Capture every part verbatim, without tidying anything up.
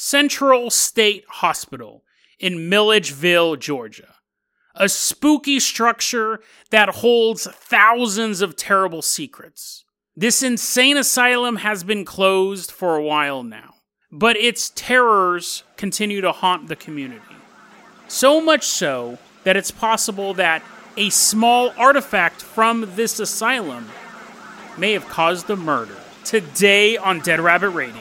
Central State Hospital in Milledgeville, Georgia. A spooky structure that holds thousands of terrible secrets. This insane asylum has been closed for a while now, but its terrors continue to haunt the community. So much so that it's possible that a small artifact from this asylum may have caused the murder. Today on Dead Rabbit Radio.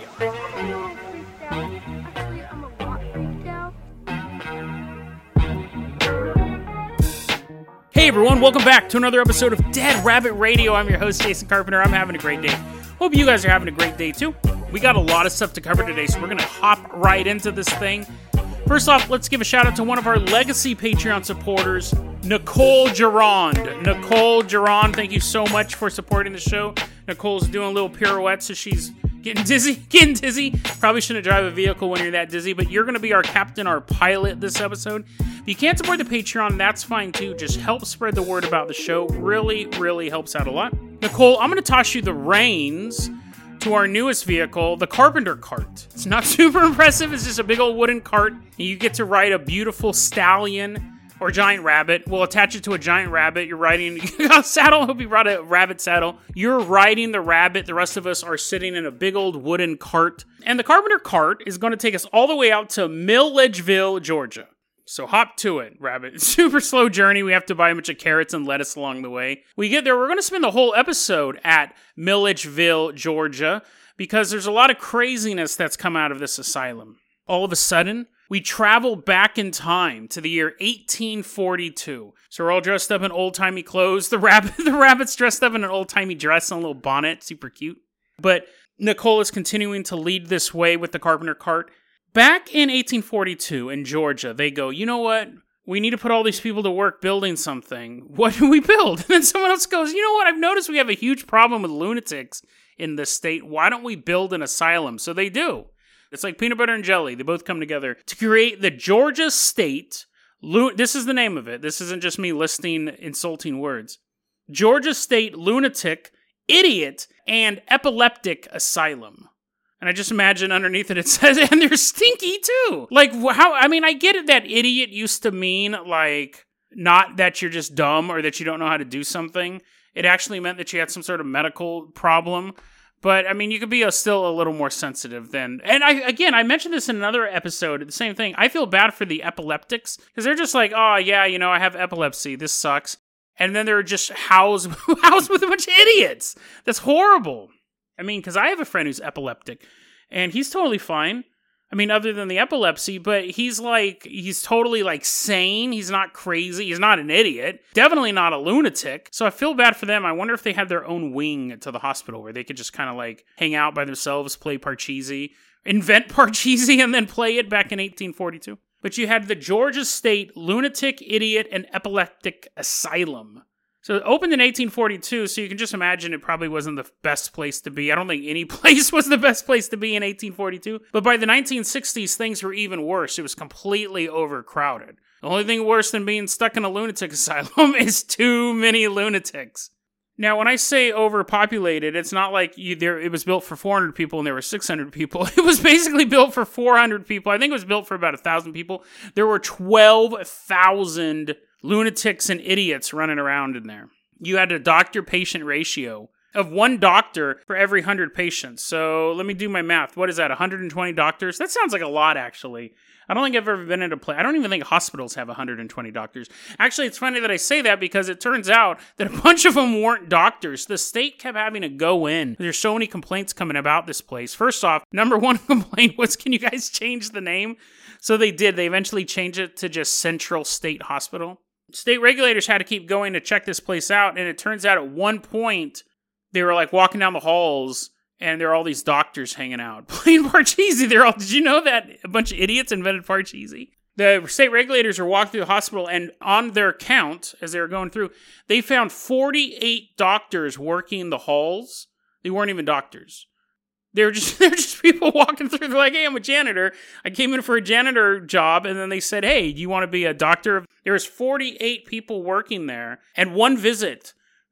Hey everyone, welcome back to another episode of Dead Rabbit Radio. I'm your host, Jason Carpenter. I'm having a great day. Hope you guys are having a great day too. We got a lot of stuff to cover today, so we're going to hop right into this thing. First off, let's give a shout out to one of our legacy Patreon supporters, Nicole Gerard. Nicole Gerard, thank you so much for supporting the show. Nicole's doing a little pirouette, so she's getting dizzy, getting dizzy. Probably shouldn't drive a vehicle when you're that dizzy, but you're going to be our captain, our pilot this episode. If you can't support the Patreon, that's fine too. Just help spread the word about the show. Really, really helps out a lot. Nicole, I'm going to toss you the reins to our newest vehicle, the Carpenter Cart. It's not super impressive. It's just a big old wooden cart. And you get to ride a beautiful stallion or giant rabbit. We'll attach it to a giant rabbit. You're riding a saddle. I hope you brought a rabbit saddle. You're riding the rabbit. The rest of us are sitting in a big old wooden cart. And the Carpenter Cart is going to take us all the way out to Milledgeville, Georgia. So hop to it, rabbit. It's a super slow journey. We have to buy a bunch of carrots and lettuce along the way. We get there, we're going to spend the whole episode at Milledgeville, Georgia, because there's a lot of craziness that's come out of this asylum. All of a sudden, we travel back in time to the year eighteen forty-two. So we're all dressed up in old-timey clothes. The rabbit, the rabbit's dressed up in an old-timey dress and a little bonnet. Super cute. But Nicole is continuing to lead this way with the Carpenter Cart. Back in eighteen forty-two in Georgia, they go, you know what? We need to put all these people to work building something. What do we build? And then someone else goes, you know what? I've noticed we have a huge problem with lunatics in this state. Why don't we build an asylum? So they do. It's like peanut butter and jelly. They both come together to create the Georgia State. Lu- this is the name of it. This isn't just me listing insulting words. Georgia State Lunatic, Idiot, and Epileptic Asylum. And I just imagine underneath it, it says, and they're stinky too. Like, how, I mean, I get it that idiot used to mean, like, not that you're just dumb or that you don't know how to do something. It actually meant that you had some sort of medical problem. But, I mean, you could be a, still a little more sensitive than, and I, again, I mentioned this in another episode, the same thing. I feel bad for the epileptics, because they're just like, oh, yeah, you know, I have epilepsy. This sucks. And then they're just housed, housed with a bunch of idiots. That's horrible. I mean, because I have a friend who's epileptic, and he's totally fine. I mean, other than the epilepsy, but he's like, he's totally like sane. He's not crazy. He's not an idiot. Definitely not a lunatic. So I feel bad for them. I wonder if they had their own wing to the hospital where they could just kind of like hang out by themselves, play Parcheesi, invent Parcheesi, and then play it back in eighteen forty-two. But you had the Georgia State Lunatic, Idiot, and Epileptic Asylum. So it opened in eighteen forty-two, so you can just imagine it probably wasn't the best place to be. I don't think any place was the best place to be in eighteen forty-two. But by the nineteen sixties, things were even worse. It was completely overcrowded. The only thing worse than being stuck in a lunatic asylum is too many lunatics. Now, when I say overpopulated, it's not like you, there. It was built for four hundred people and there were six hundred people. It was basically built for four hundred people. I think it was built for about one thousand people. There were twelve thousand lunatics and idiots running around in there. You had a doctor-patient ratio of one doctor for every one hundred patients. So let me do my math. What is that, one hundred twenty doctors? That sounds like a lot, actually. I don't think I've ever been in a place. I don't even think hospitals have one hundred twenty doctors. Actually, it's funny that I say that because it turns out that a bunch of them weren't doctors. The state kept having to go in. There's so many complaints coming about this place. First off, number one complaint was, can you guys change the name? So they did. They eventually changed it to just Central State Hospital. State regulators had to keep going to check this place out, and it turns out at one point, they were like walking down the halls, and there are all these doctors hanging out, playing Parcheesi. They're all, did you know that a bunch of idiots invented Parcheesi? The state regulators were walking through the hospital, and on their count, as they were going through, they found forty-eight doctors working the halls. They weren't even doctors. They were just, they're just people walking through. They're like, hey, I'm a janitor. I came in for a janitor job. And then they said, hey, do you want to be a doctor? There was forty-eight people working there and one visit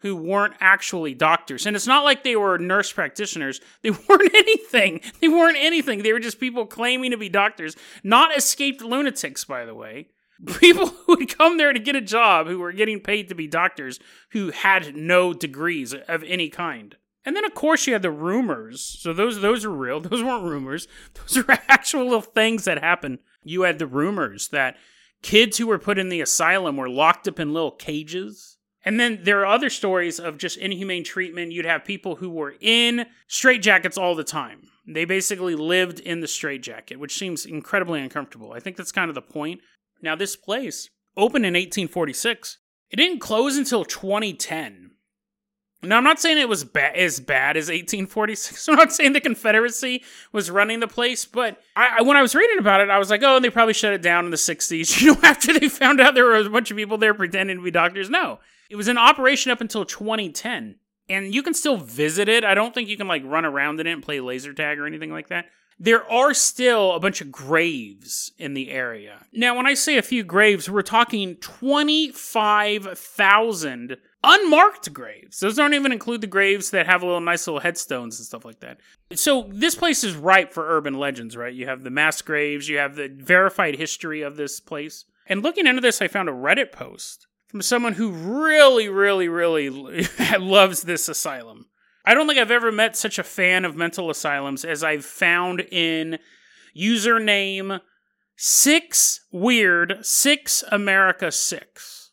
who weren't actually doctors. And it's not like they were nurse practitioners. They weren't anything. They weren't anything. They were just people claiming to be doctors. Not escaped lunatics, by the way. People who would come there to get a job who were getting paid to be doctors who had no degrees of any kind. And then, of course, you had the rumors. So those those are real. Those weren't rumors. Those are actual little things that happened. You had the rumors that kids who were put in the asylum were locked up in little cages. And then there are other stories of just inhumane treatment. You'd have people who were in straitjackets all the time. They basically lived in the straitjacket, which seems incredibly uncomfortable. I think that's kind of the point. Now, this place opened in eighteen forty-six. It didn't close until twenty ten. Now, I'm not saying it was ba- as bad as eighteen forty-six. I'm not saying the Confederacy was running the place, but I, I, when I was reading about it, I was like, oh, they probably shut it down in the sixties. You know, after they found out there were a bunch of people there pretending to be doctors. No, it was in operation up until twenty ten. And you can still visit it. I don't think you can, like, run around in it and play laser tag or anything like that. There are still a bunch of graves in the area. Now, when I say a few graves, we're talking twenty-five thousand unmarked graves. Those don't even include the graves that have little nice little headstones and stuff like that. So this place is ripe for urban legends, right? You have the mass graves, you have the verified history of this place. And looking into this, I found a Reddit post from someone who really, really, really loves this asylum. I don't think I've ever met such a fan of mental asylums as I've found in username six weird six America six.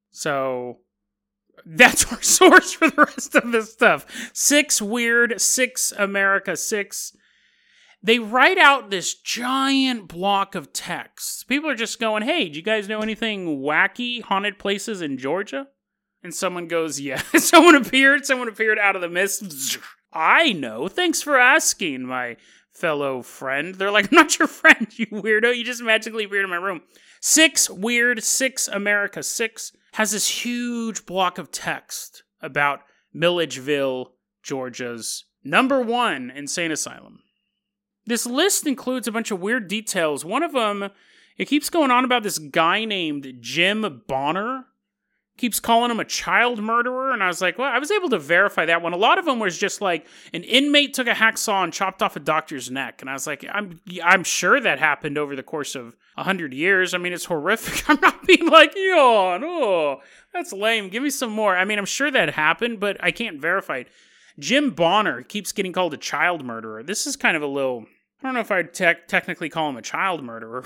So that's our source for the rest of this stuff. six weird six America six. They write out this giant block of text. People are just going, hey, do you guys know anything wacky haunted places in Georgia? And someone goes, yeah. someone appeared. Someone appeared out of the mist. I know. Thanks for asking, my fellow friend. They're like, I'm not your friend, you weirdo. You just magically appeared in my room. Six Weird Six America Six has this huge block of text about Milledgeville, Georgia's number one insane asylum. This list includes a bunch of weird details. One of them, it keeps going on about this guy named Jim Bonner. Keeps calling him a child murderer, and I was like, well, I was able to verify that one. A lot of them was just like, an inmate took a hacksaw and chopped off a doctor's neck, and I was like, I'm I'm sure that happened over the course of a hundred years. I mean, it's horrific. I'm not being like, yawn, oh, that's lame. Give me some more. I mean, I'm sure that happened, but I can't verify it. Jim Bonner keeps getting called a child murderer. This is kind of a little, I don't know if I'd te- technically call him a child murderer.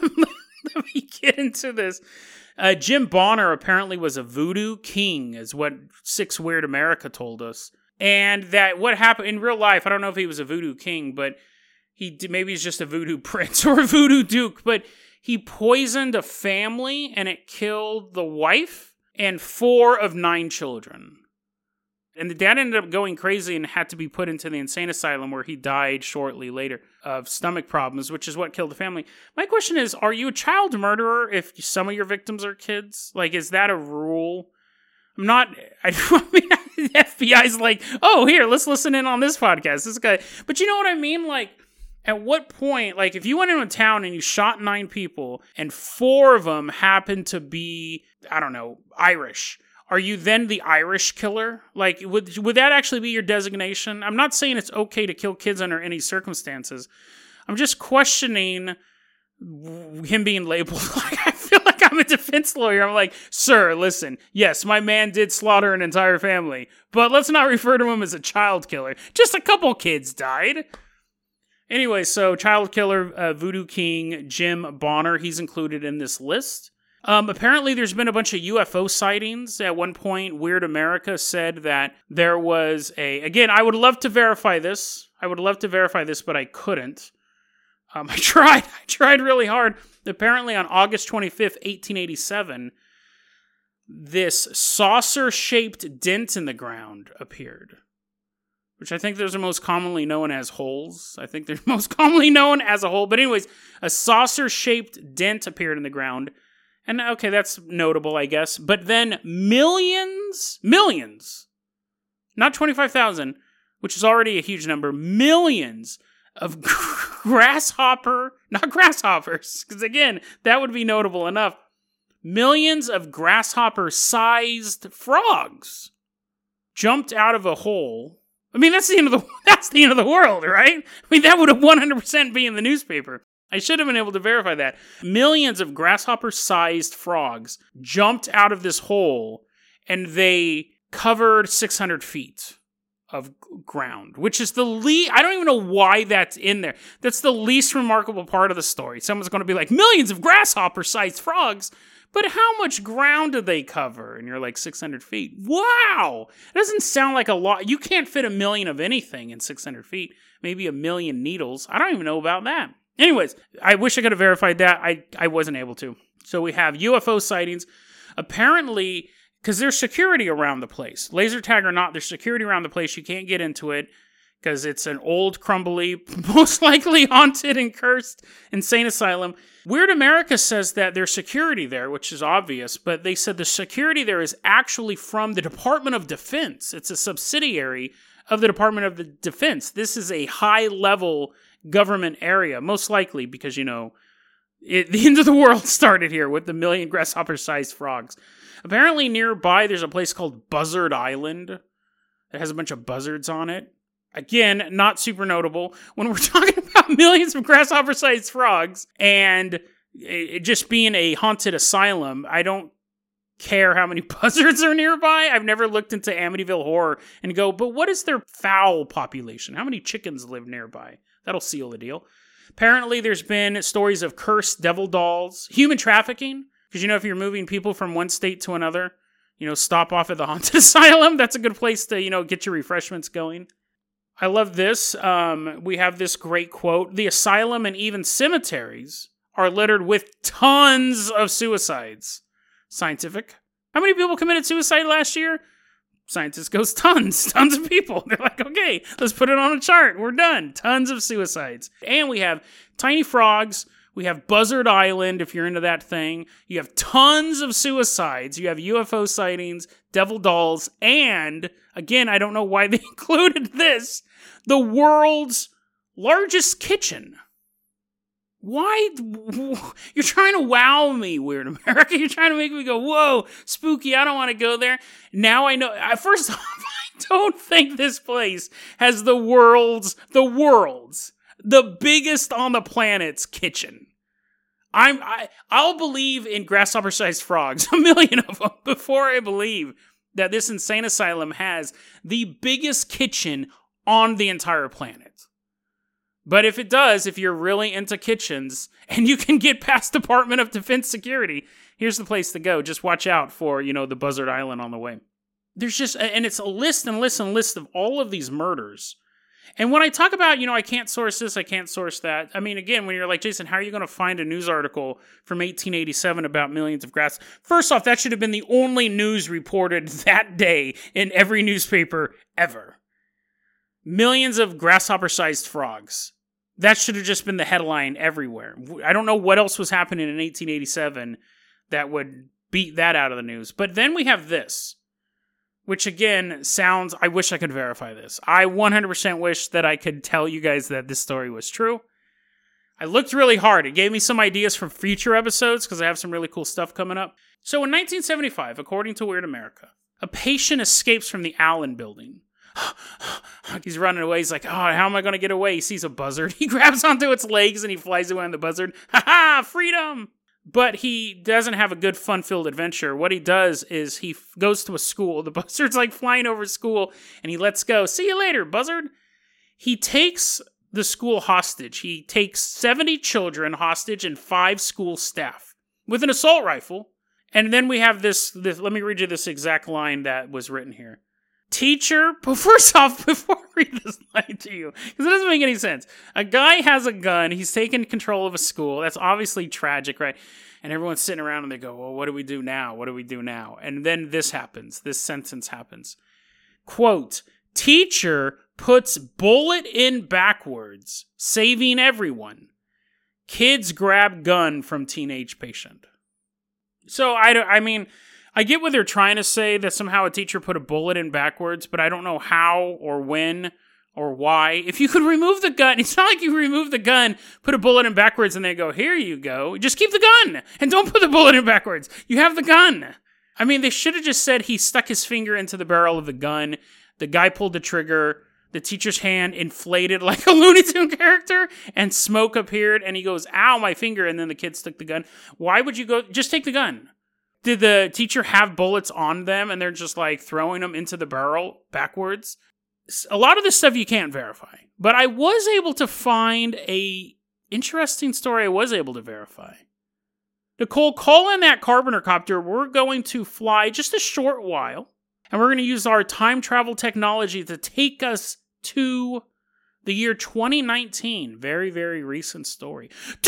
Let me get into this. Uh, Jim Bonner apparently was a voodoo king, is what Six Weird America told us. And that what happened in real life, I don't know if he was a voodoo king, but he maybe he's just a voodoo prince or a voodoo duke, but he poisoned a family and it killed the wife and four of nine children. And the dad ended up going crazy and had to be put into the insane asylum where he died shortly later of stomach problems, which is what killed the family. My question is, are you a child murderer if some of your victims are kids? Like, is that a rule? I'm not, I, I mean, the F B I's like, oh, here, let's listen in on this podcast. This guy, but you know what I mean? Like, at what point, like, if you went into a town and you shot nine people and four of them happened to be, I don't know, Irish, are you then the Irish killer? Like, would would that actually be your designation? I'm not saying it's okay to kill kids under any circumstances. I'm just questioning him being labeled. Like, I feel like I'm a defense lawyer. I'm like, sir, listen, yes, my man did slaughter an entire family, but let's not refer to him as a child killer. Just a couple kids died. Anyway, so child killer, uh, voodoo king, Jim Bonner, he's included in this list. Um, apparently there's been a bunch of U F O sightings. At one point, Weird America said that there was a, again, I would love to verify this. I would love to verify this, but I couldn't. Um, I tried. I tried really hard. Apparently on August twenty-fifth, eighteen eighty-seven, this saucer-shaped dent in the ground appeared, which I think those are most commonly known as holes. I think they're most commonly known as a hole. But anyways, a saucer-shaped dent appeared in the ground. And okay, that's notable, I guess. But then millions, millions, not twenty-five thousand, which is already a huge number, millions of grasshopper, not grasshoppers, because again, that would be notable enough. Millions of grasshopper-sized frogs jumped out of a hole. I mean, that's the end of the that's the end of the world, right? I mean, that would have one hundred percent be in the newspaper. I should have been able to verify that. Millions of grasshopper-sized frogs jumped out of this hole, and they covered six hundred feet of ground, which is the least... I don't even know why that's in there. That's the least remarkable part of the story. Someone's going to be like, millions of grasshopper-sized frogs, but how much ground did they cover? And you're like, six hundred feet. Wow! It doesn't sound like a lot. You can't fit a million of anything in six hundred feet. Maybe a million needles. I don't even know about that. Anyways, I wish I could have verified that. I, I wasn't able to. So we have U F O sightings. Apparently, because there's security around the place. Laser tag or not, there's security around the place. You can't get into it because it's an old, crumbly, most likely haunted and cursed insane asylum. Weird America says that there's security there, which is obvious, but they said the security there is actually from the Department of Defense. It's a subsidiary of the Department of the Defense. This is a high-level government area, most likely because, you know, it, the end of the world started here with the million grasshopper-sized frogs. Apparently nearby there's a place called Buzzard Island that has a bunch of buzzards on it. Again, not super notable. When we're talking about millions of grasshopper-sized frogs and it just being a haunted asylum, I don't care how many buzzards are nearby. I've never looked into Amityville Horror and go, but what is their fowl population? How many chickens live nearby? That'll seal the deal. Apparently, there's been stories of cursed devil dolls, human trafficking, because, you know, if you're moving people from one state to another, you know, stop off at the haunted asylum. That's a good place to, you know, get your refreshments going. I love this. Um, we have this great quote. The asylum and even cemeteries are littered with tons of suicides. Scientific. How many people committed suicide last year? Scientist goes, tons, tons of people. They're like, okay, let's put it on a chart. We're done. Tons of suicides. And we have tiny frogs. We have Buzzard Island, if you're into that thing. You have tons of suicides. You have U F O sightings, devil dolls, and, again, I don't know why they included this, the world's largest kitchen. Why? You're trying to wow me, Weird America. You're trying to make me go, whoa, spooky, I don't want to go there. Now I know. First off, I don't think this place has the world's, the world's, the biggest on the planet's kitchen. I'm, I, I'll believe in grasshopper-sized frogs, a million of them, before I believe that this insane asylum has the biggest kitchen on the entire planet. But if it does, if you're really into kitchens and you can get past Department of Defense security, here's the place to go. Just watch out for, you know, the Buzzard Island on the way. There's just, and it's a list and list and list of all of these murders. And when I talk about, you know, I can't source this, I can't source that. I mean, again, when you're like, Jason, how are you going to find a news article from eighteen eighty-seven about millions of grass? First off, that should have been the only news reported that day in every newspaper ever. Millions of grasshopper-sized frogs. That should have just been the headline everywhere. I don't know what else was happening in eighteen eighty-seven that would beat that out of the news. But then we have this, which again sounds, I wish I could verify this. I one hundred percent wish that I could tell you guys that this story was true. I looked really hard. It gave me some ideas for future episodes because I have some really cool stuff coming up. So in nineteen seventy-five, according to Weird America, a patient escapes from the Allen building. He's running away. He's like, oh, how am I going to get away? He sees a buzzard. He grabs onto its legs and he flies away on the buzzard. Ha ha, freedom! But he doesn't have a good fun-filled adventure. What he does is he f- goes to a school. The buzzard's like flying over school and he lets go. See you later, buzzard. He takes the school hostage. He takes seventy children hostage and five school staff with an assault rifle. And then we have this, this let me read you this exact line that was written here. Teacher, but first off, before I read this line to you, because it doesn't make any sense. A guy has a gun. He's taken control of a school. That's obviously tragic, right? And everyone's sitting around and they go, well, what do we do now? What do we do now? And then this happens. This sentence happens. Quote, teacher puts bullet in backwards, saving everyone. Kids grab gun from teenage patient. So, I, I mean... I get what they're trying to say, that somehow a teacher put a bullet in backwards, but I don't know how or when or why. If you could remove the gun, it's not like you remove the gun, put a bullet in backwards, and they go, here you go. Just keep the gun, and don't put the bullet in backwards. You have the gun. I mean, they should have just said he stuck his finger into the barrel of the gun, the guy pulled the trigger, the teacher's hand inflated like a Looney Tune character, and smoke appeared, and he goes, ow, my finger, and then the kid took the gun. Why would you go, just take the gun? Did the teacher have bullets on them, and they're just like throwing them into the barrel backwards? A lot of this stuff you can't verify, but I was able to find a interesting story I was able to verify. Nicole, call in that Carpenter copter. We're going to fly just a short while, and we're going to use our time travel technology to take us to the year twenty nineteen. Very, very recent story.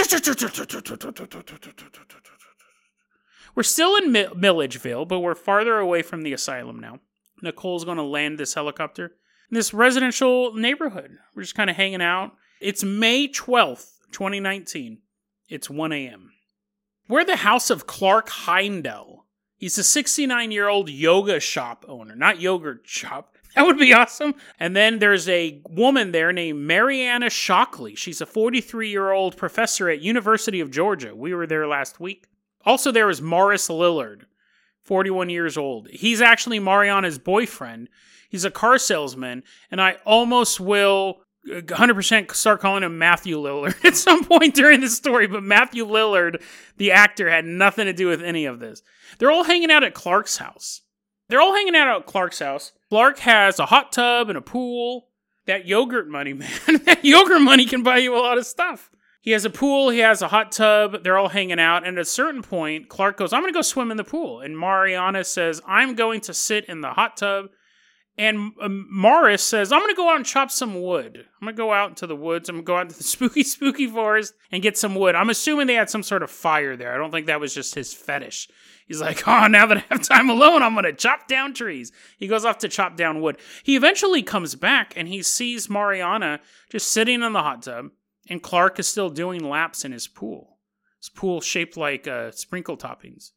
We're still in Mi- Milledgeville, but we're farther away from the asylum now. Nicole's going to land this helicopter in this residential neighborhood. We're just kind of hanging out. It's May twelfth, twenty nineteen. It's one a.m. We're at the house of Clark Heindel. He's a sixty-nine-year-old yoga shop owner. Not yogurt shop. That would be awesome. And then there's a woman there named Mariana Shockley. She's a forty-three-year-old professor at University of Georgia. We were there last week. Also there is Morris Lillard, forty-one years old. He's actually Mariana's boyfriend. He's a car salesman, and I almost will one hundred percent start calling him Matthew Lillard at some point during the story, but Matthew Lillard, the actor, had nothing to do with any of this. They're all hanging out at Clark's house. They're all hanging out at Clark's house. Clark has a hot tub and a pool. That yogurt money, man. That yogurt money can buy you a lot of stuff. He has a pool, he has a hot tub, they're all hanging out, and at a certain point, Clark goes, I'm going to go swim in the pool. And Mariana says, I'm going to sit in the hot tub. And um, Morris says, I'm going to go out and chop some wood. I'm going to go out into the woods. I'm going to go out into the spooky, spooky forest and get some wood. I'm assuming they had some sort of fire there. I don't think that was just his fetish. He's like, oh, now that I have time alone, I'm going to chop down trees. He goes off to chop down wood. He eventually comes back and he sees Mariana just sitting in the hot tub, and Clark is still doing laps in his pool. His pool shaped like uh, sprinkle toppings.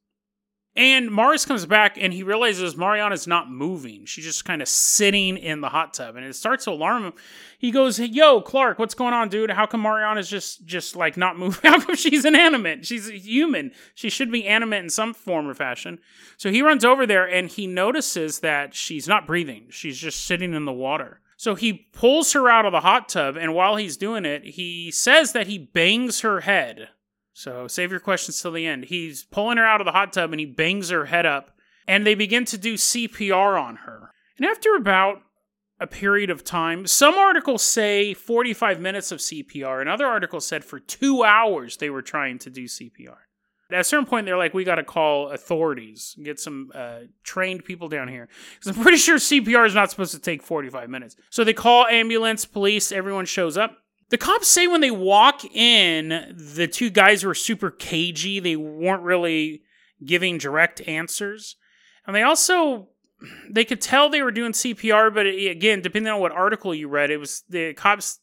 And Morris comes back and he realizes Mariana's not moving. She's just kind of sitting in the hot tub. And it starts to alarm him. He goes, hey, yo, Clark, what's going on, dude? How come Mariana's just, just like not moving? How come she's inanimate? She's human. She should be animate in some form or fashion. So he runs over there and he notices that she's not breathing. She's just sitting in the water. So he pulls her out of the hot tub. And while he's doing it, he says that he bangs her head. So save your questions till the end. He's pulling her out of the hot tub and he bangs her head up, and they begin to do C P R on her. And after about a period of time, some articles say forty-five minutes of C P R, and other articles said for two hours they were trying to do C P R. At a certain point, they're like, we got to call authorities, get some uh, trained people down here. Because I'm pretty sure C P R is not supposed to take forty-five minutes. So they call ambulance, police, everyone shows up. The cops say when they walk in, the two guys were super cagey. They weren't really giving direct answers. And they also, they could tell they were doing C P R, but it, again, depending on what article you read, it was the cops,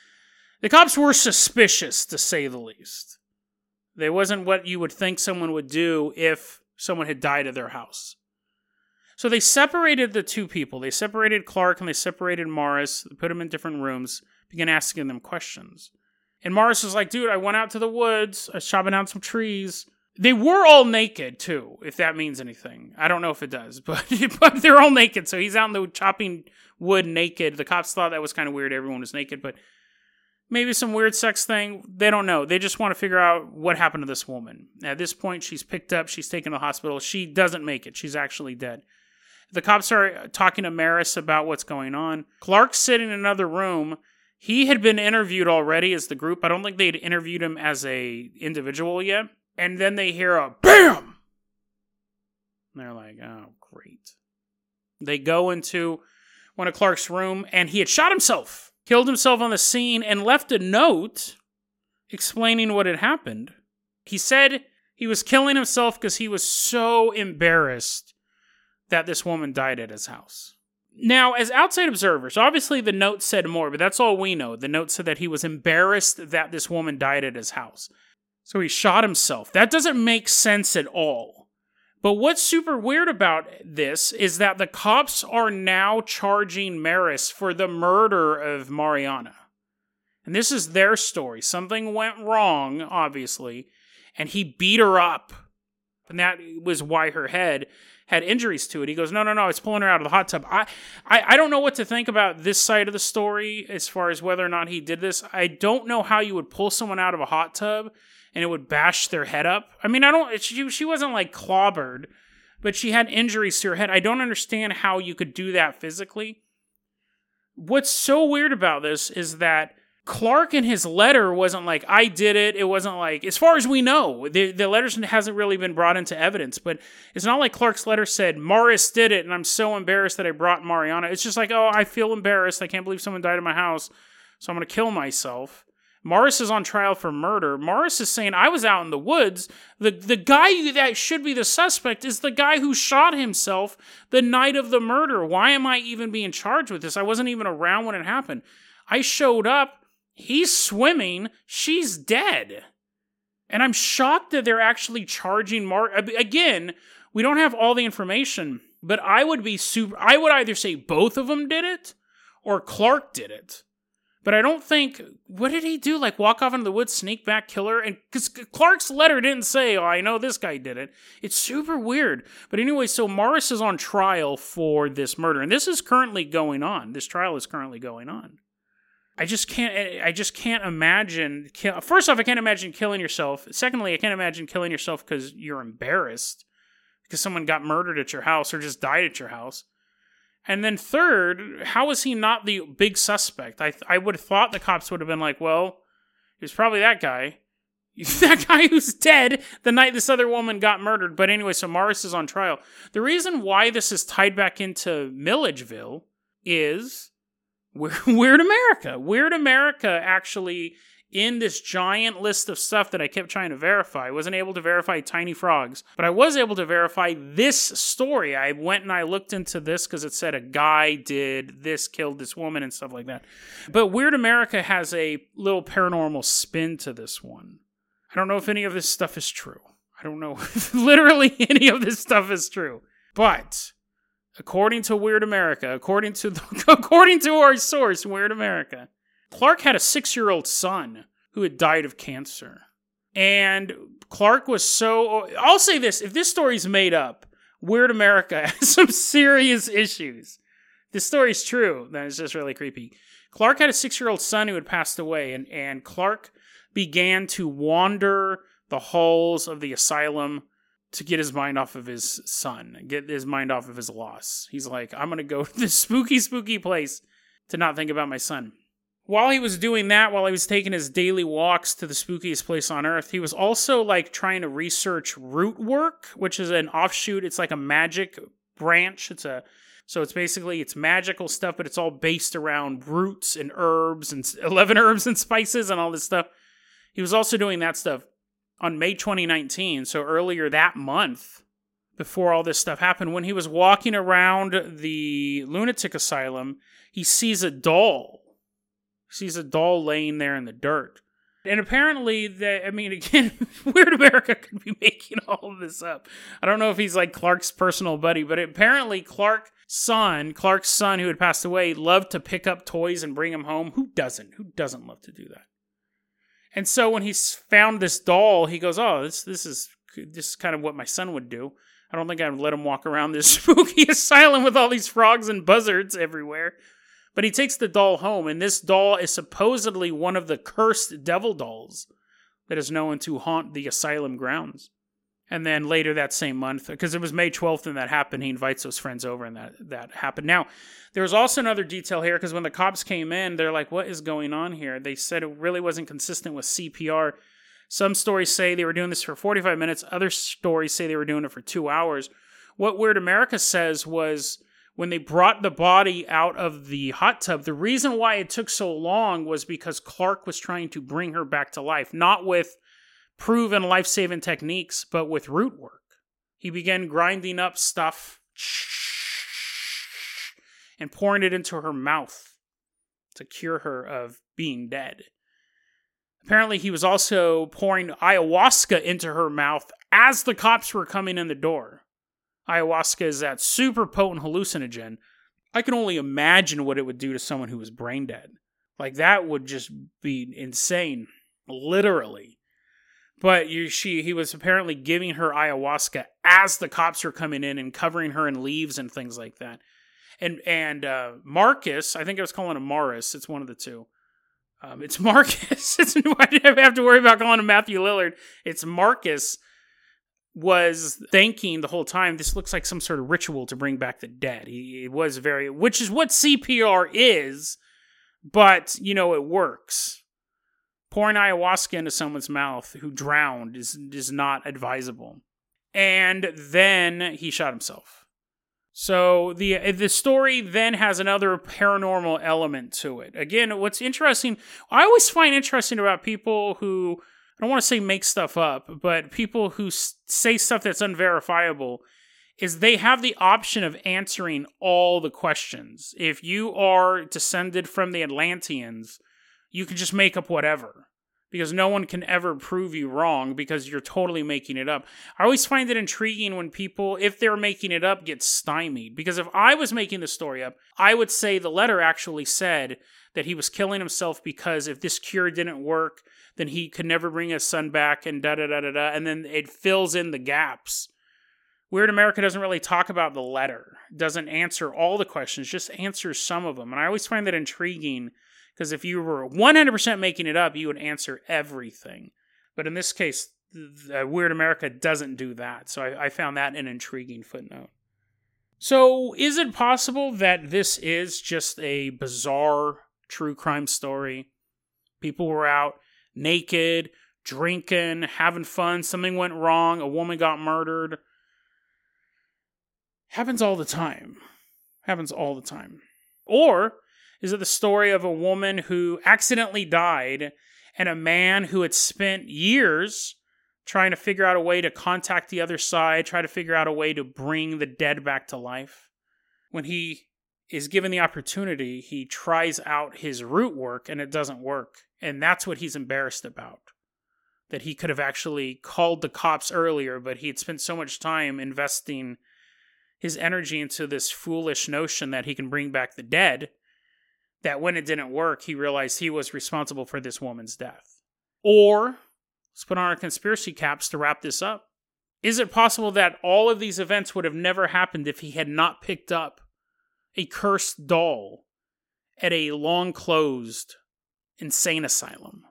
the cops were suspicious, to say the least. They wasn't what you would think someone would do if someone had died at their house. So they separated the two people. They separated Clark and they separated Morris, put them in different rooms, began asking them questions. And Morris was like, dude, I went out to the woods, I was chopping down some trees. They were all naked, too, if that means anything. I don't know if it does, but, but they're all naked. So he's out in the chopping wood naked. The cops thought that was kind of weird. Everyone was naked, but maybe some weird sex thing. They don't know. They just want to figure out what happened to this woman. At this point, she's picked up. She's taken to the hospital. She doesn't make it. She's actually dead. The cops are talking to Maris about what's going on. Clark's sitting in another room. He had been interviewed already as the group. I don't think they'd interviewed him as a individual yet. And then they hear a BAM! And they're like, oh, great. They go into one of Clark's room, and he had shot himself. Killed himself on the scene and left a note explaining what had happened. He said he was killing himself because he was so embarrassed that this woman died at his house. Now, as outside observers, obviously the note said more, but that's all we know. The note said that he was embarrassed that this woman died at his house. So he shot himself. That doesn't make sense at all. But what's super weird about this is that the cops are now charging Maris for the murder of Mariana. And this is their story. Something went wrong, obviously, and he beat her up. And that was why her head had injuries to it. He goes, no, no, no, it's pulling her out of the hot tub. I, I, I don't know what to think about this side of the story as far as whether or not he did this. I don't know how you would pull someone out of a hot tub and it would bash their head up. I mean, I don't, she, she wasn't like clobbered, but she had injuries to her head. I don't understand how you could do that physically. What's so weird about this is that Clark in his letter wasn't like, I did it. It wasn't like, as far as we know, the, the letter hasn't really been brought into evidence, but it's not like Clark's letter said, Morris did it, and I'm so embarrassed that I brought Mariana. It's just like, oh, I feel embarrassed. I can't believe someone died in my house, so I'm going to kill myself. Morris is on trial for murder. Morris is saying, I was out in the woods. The, the guy that should be the suspect is the guy who shot himself the night of the murder. Why am I even being charged with this? I wasn't even around when it happened. I showed up. He's swimming. She's dead. And I'm shocked that they're actually charging Mark. Again, we don't have all the information, but I would be super. I would either say both of them did it or Clark did it. But I don't think, what did he do? Like walk off into the woods, sneak back, kill her? And because Clark's letter didn't say, oh, I know this guy did it. It's super weird. But anyway, so Morris is on trial for this murder. And this is currently going on. This trial is currently going on. I just can't, I just can't imagine, kill, first off, I can't imagine killing yourself. Secondly, I can't imagine killing yourself because you're embarrassed because someone got murdered at your house or just died at your house. And then third, how is he not the big suspect? I I would have thought the cops would have been like, well, it was probably that guy. That guy who's dead the night this other woman got murdered. But anyway, so Morris is on trial. The reason why this is tied back into Milledgeville is Weird America. Weird America actually, in this giant list of stuff that I kept trying to verify, I wasn't able to verify Tiny Frogs, but I was able to verify this story. I went and I looked into this because it said a guy did this, killed this woman and stuff like that. But Weird America has a little paranormal spin to this one. I don't know if any of this stuff is true. I don't know if literally any of this stuff is true. But according to Weird America, according to the, according to our source, Weird America, Clark had a six-year-old son who had died of cancer. And Clark was so... I'll say this, if this story's made up, Weird America has some serious issues. If this story's true, then it's just really creepy. Clark had a six-year-old son who had passed away, and, and Clark began to wander the halls of the asylum to get his mind off of his son, get his mind off of his loss. He's like, I'm going to go to this spooky, spooky place to not think about my son. While he was doing that, while he was taking his daily walks to the spookiest place on earth, he was also like trying to research root work, which is an offshoot. It's like a magic branch. It's a, so it's basically, it's magical stuff, but it's all based around roots and herbs and eleven herbs and spices and all this stuff. He was also doing that stuff. On May twenty nineteen, so earlier that month, before all this stuff happened, when he was walking around the lunatic asylum, he sees a doll. He sees a doll laying there in the dirt. And apparently, the, I mean, again, Weird America could be making all of this up. I don't know if he's like Clark's personal buddy, but apparently Clark's son, Clark's son who had passed away, loved to pick up toys and bring them home. Who doesn't? Who doesn't love to do that? And so when he found this doll, he goes, oh, this this is this is kind of what my son would do. I don't think I'd let him walk around this spooky asylum with all these frogs and buzzards everywhere. But he takes the doll home, and this doll is supposedly one of the cursed devil dolls that is known to haunt the asylum grounds. And then later that same month, because it was May twelfth and that happened, he invites those friends over and that, that happened. Now, there was also another detail here, because when the cops came in, they're like, what is going on here? They said it really wasn't consistent with C P R. Some stories say they were doing this for forty-five minutes. Other stories say they were doing it for two hours. What Weird America says was when they brought the body out of the hot tub, the reason why it took so long was because Clark was trying to bring her back to life, not with proven life-saving techniques, but with root work. He began grinding up stuff and pouring it into her mouth to cure her of being dead. Apparently, he was also pouring ayahuasca into her mouth as the cops were coming in the door. Ayahuasca is that super potent hallucinogen. I can only imagine what it would do to someone who was brain dead. Like, that would just be insane. Literally. But you, she, he was apparently giving her ayahuasca as the cops were coming in and covering her in leaves and things like that. And and uh, Marcus, I think I was calling him Morris. It's one of the two. Um, it's Marcus. It's, I didn't have to worry about calling him Matthew Lillard. It's Marcus was thinking the whole time, this looks like some sort of ritual to bring back the dead. He, he was very, which is what C P R is, but, you know, it works. Pouring ayahuasca into someone's mouth who drowned is, is not advisable. And then he shot himself. So the the story then has another paranormal element to it. Again, what's interesting, I always find interesting about people who, I don't want to say make stuff up, but people who s- say stuff that's unverifiable, is they have the option of answering all the questions. If you are descended from the Atlanteans, you can just make up whatever. Because no one can ever prove you wrong because you're totally making it up. I always find it intriguing when people, if they're making it up, get stymied. Because if I was making the story up, I would say the letter actually said that he was killing himself because if this cure didn't work, then he could never bring his son back and da-da-da-da-da. And then it fills in the gaps. Weird America doesn't really talk about the letter. Doesn't answer all the questions, just answers some of them. And I always find that intriguing. Because if you were one hundred percent making it up, you would answer everything. But in this case, the Weird America doesn't do that. So I, I found that an intriguing footnote. So is it possible that this is just a bizarre true crime story? People were out naked, drinking, having fun. Something went wrong. A woman got murdered. Happens all the time. Happens all the time. Or is it the story of a woman who accidentally died and a man who had spent years trying to figure out a way to contact the other side, try to figure out a way to bring the dead back to life? When he is given the opportunity, he tries out his root work and it doesn't work. And that's what he's embarrassed about. That he could have actually called the cops earlier, but he had spent so much time investing his energy into this foolish notion that he can bring back the dead, that when it didn't work, he realized he was responsible for this woman's death. Or, let's put on our conspiracy caps to wrap this up. Is it possible that all of these events would have never happened if he had not picked up a cursed doll at a long-closed insane asylum?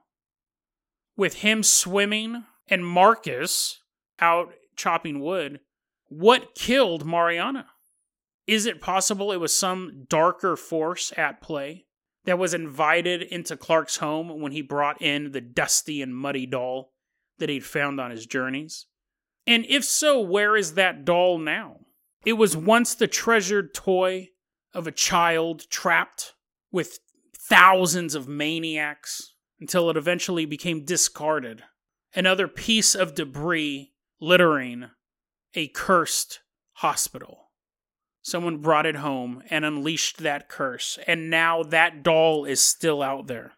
With him swimming and Marcus out chopping wood, what killed Mariana? Is it possible it was some darker force at play that was invited into Clark's home when he brought in the dusty and muddy doll that he'd found on his journeys? And if so, where is that doll now? It was once the treasured toy of a child trapped with thousands of maniacs until it eventually became discarded. Another piece of debris littering a cursed hospital. Someone brought it home and unleashed that curse, and now that doll is still out there,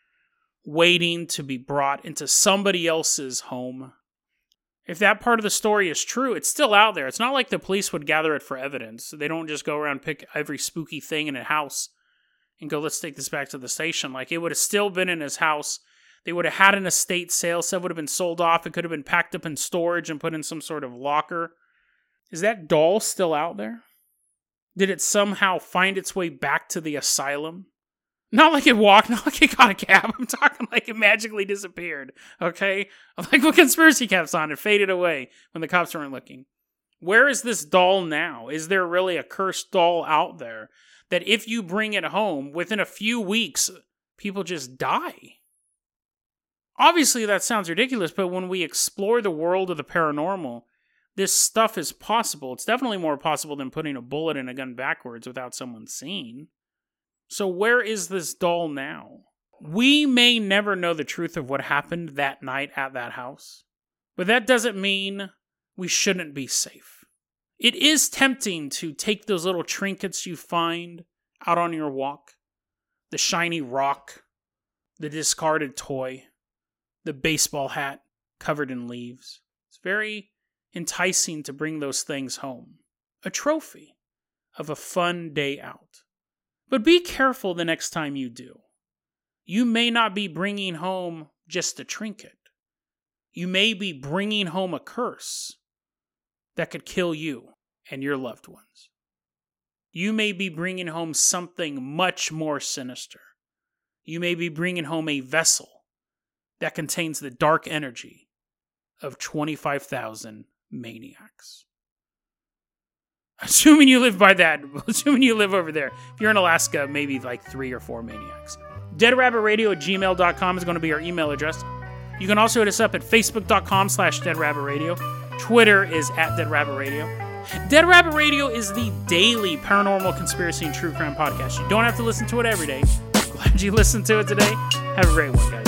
waiting to be brought into somebody else's home. If that part of the story is true, it's still out there. It's not like the police would gather it for evidence. They don't just go around and pick every spooky thing in a house and go, let's take this back to the station. Like, it would have still been in his house. They would have had an estate sale. Stuff would have been sold off. It could have been packed up in storage and put in some sort of locker. Is that doll still out there? Did it somehow find its way back to the asylum? Not like it walked, not like it got a cab. I'm talking like it magically disappeared, okay? I'm like, what conspiracy caps on? It faded away when the cops weren't looking. Where is this doll now? Is there really a cursed doll out there that if you bring it home, within a few weeks, people just die? Obviously, that sounds ridiculous, but when we explore the world of the paranormal, this stuff is possible. It's definitely more possible than putting a bullet in a gun backwards without someone seeing. So where is this doll now? We may never know the truth of what happened that night at that house, but that doesn't mean we shouldn't be safe. It is tempting to take those little trinkets you find out on your walk, the shiny rock, the discarded toy, the baseball hat covered in leaves. It's very enticing to bring those things home. A trophy of a fun day out. But be careful the next time you do. You may not be bringing home just a trinket. You may be bringing home a curse that could kill you and your loved ones. You may be bringing home something much more sinister. You may be bringing home a vessel that contains the dark energy of twenty-five thousand maniacs. Assuming you live by that, assuming you live over there. If you're in Alaska, maybe like three or four maniacs. dead rabbit radio at gmail dot com is going to be our email address. You can also hit us up at facebook dot com slash dead rabbit radio. Twitter is at dead rabbit radio. Dead Rabbit Radio is the daily paranormal conspiracy and true crime podcast. You don't have to listen to it every day. Glad you listened to it today. Have a great one, guys.